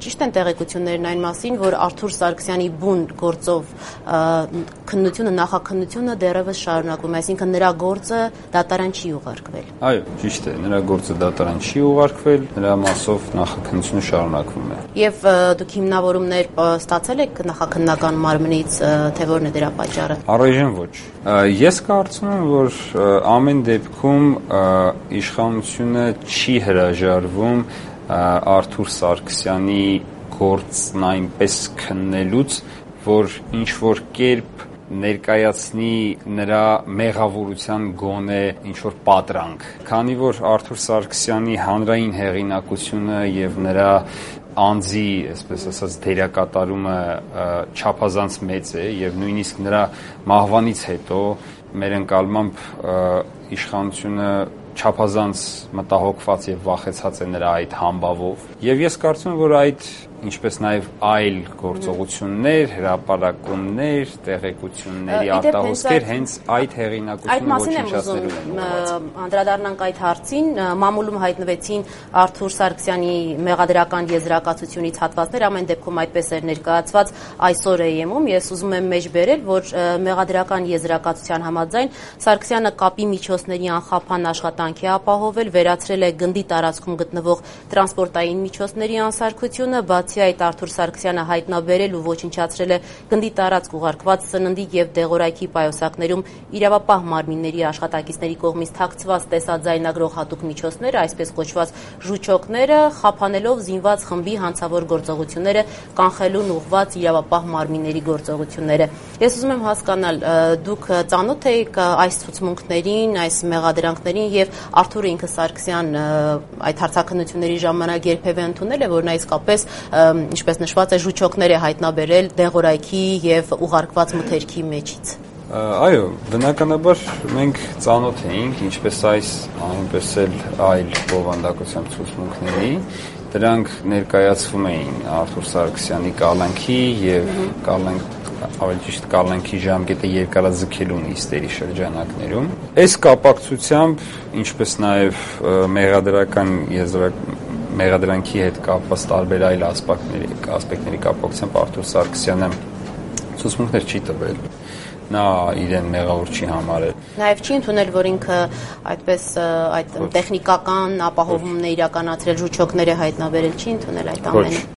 ճիշտ են տեղեկություններն այն մասին, որ Արթուր Սարգսյանի բուն գործով քննությունը, նախաքննությունը դեռևս շարունակվում է, այսինքն նրա գործը դատարան չի ուղարկվել։ Այո, ճիշտ է, նրա գործը դատարան չի ուղարկվել, նրա մասով նախաքննությունը շարունակվում է։ Եվ դուք հիմնավորումներ ստացել եք նախաքննական մարմնից, թե որն է դրա պատճառը։ Առայժմ ոչ։ Ես կարծում եմ, որ ամեն դեպքում իշխանությունը չի հրաժարվում Արթուր Սարգսյանի գործն այնպես քննելուց, որ ինչ-որ կերպ ներկայացնի նրա մեղավորության գոնե ինչ-որ պատրանք։ Քանի որ Արթուր Սարգսյանի հանրային հեղինակությունը եւ նրա անձի, այսպես ասած, դերակատարումը չափազանց մեծ է եւ նույնիսկ նրա մահվանից հետո մեր ընկալմամբ իշխանությունը չափազանց մտահոգված եւ վախեցած է նրա այդ համբավով եւ ես կարծում եմ որ այդ ինչպես նաև այլ գործողություններ, հրապարակումներ, տեղեկությունների արտահոսքեր հենց այդ հեղինակությունը ոչնչացնելու են ուղղված։ Անդրադառնանք այդ հարցին, մամուլում հայտնվեցին Արթուր Սարգսյանի մեղադրական եզրակացությունից հատվածներ, ամեն դեպքում այդպես էր ներկայացված այսօր EM-ում, ես ուզում եմ մեջ բերել, որ մեղադրական եզրակացության համաձայն Սարգսյանը կապի միջոցների անխափան աշխատանք է ապահովել, վերացրել է գնդի տարածքում գտնվող տրանսպորտային միջոցների անսարքությունը, բացի այդ Արթուր Սարգսյանը հայտնաբերել ու ոչնչացրել է գնդի տարածք ուղարկված սննդի եւ դեղորայքի պայուսակներում իրավապահ մարմինների աշխատակիցների կողմից թաքցված տեսաձայնագրող հատուկ միջոցները, այսպես կոչված ժուչոկները, խափանելով զինված խմբի հանցավոր գործողությունները կանխելուն ուղղված իրավապահ մարմինների գործողությունները։ Ես ուզում եմ հասկանալ, դուք ծանոթ եք այս ցուցմունքներին, այս մեղադրանքներին եւ Արթուրը ինքը Սարգսյան այդ հարցաքննությունների ժամանակ երբևէ ընդունել է, որ նա իսկապես ինչպես նշված է ժուչոկներ է հայտնաբերել դեղորայքի եւ ուղարկված մթերքի մեջից։ Այո, բնականաբար մենք ծանոթ էինք, ինչպես այս, այնպես էլ այլ բովանդակության ցուցմունքների, դրանք ներկայացվում էին Արթուր Սարգսյանի կալանքի եւ ավելի ճիշտ կալանքի ժամկետը երկարաձգելու նիստերի շրջանակներում։ Այս կապակցությամբ, ինչպես նաեւ մեղադրանքի հետ կապված տարբեր այլ ասպեկտների կապակցությամբ Արթուր Սարգսյանը ցուցմունքներ չի տվել։ Նա իրեն մեղավոր չի համարել։ Նաև չի ընդունել, որ ինքը այդպես այդ տեխնիկական ապահովումն է իրականացրել, ժուչոկներ է հայտնաբերել, չի ընդունել այդ ամենը։